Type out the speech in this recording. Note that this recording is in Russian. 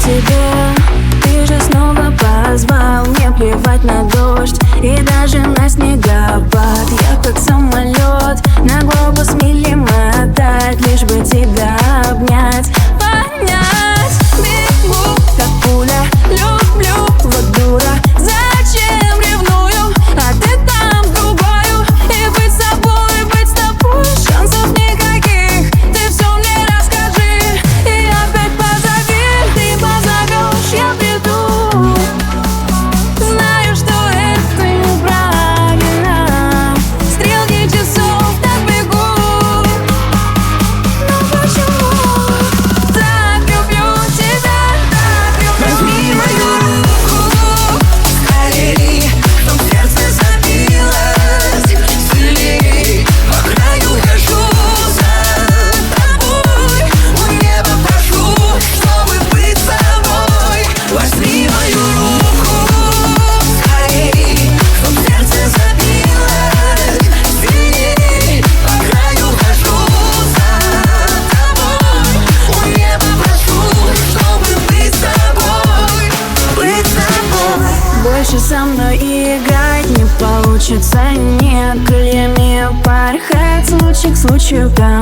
тебе. Ты же снова позвал, мне плевать на дождь и даже на снегопад. Я как самолет, на глобус мили мотать, лишь бы тебя обнять, понять. Бегу, как пуля, люблю, вот дура. Зачем ревную, а ты там другою? И быть собой, быть с тобой, шансов никаких. Ты все мне расскажи и опять позови. Ты позовешь, я приду. Знаю, что это неправильно, стрелки часов так бегут. Но почему так люблю тебя, так люблю? Возьми мою руку скорей, чтоб сердце забилось сильней. По краю хожу за тобой, у неба прошу, чтобы быть с тобой. Возьми мою руку скорей, чтоб сердце забилось сильней. По краю хожу за тобой, у неба прошу, чтобы быть с тобой, быть с тобой. Больше со мной играть не получится, нет. Крыльями порхать, случай к случаю,